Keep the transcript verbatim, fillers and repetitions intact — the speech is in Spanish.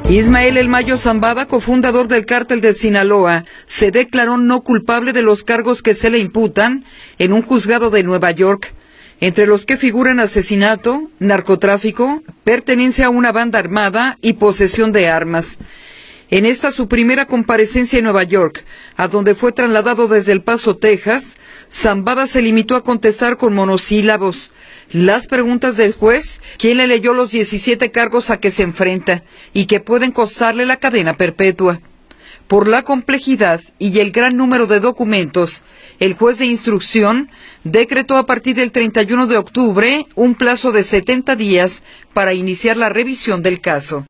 Ismael El Mayo Zambada, cofundador del Cártel de Sinaloa, se declaró no culpable de los cargos que se le imputan en un juzgado de Nueva York, entre los que figuran asesinato, narcotráfico, pertenencia a una banda armada y posesión de armas. En esta su primera comparecencia en Nueva York, a donde fue trasladado desde El Paso, Texas, Zambada se limitó a contestar con monosílabos las preguntas del juez, quien le leyó los diecisiete cargos a que se enfrenta y que pueden costarle la cadena perpetua. Por la complejidad y el gran número de documentos, el juez de instrucción decretó a partir del treinta y uno de octubre un plazo de setenta días para iniciar la revisión del caso.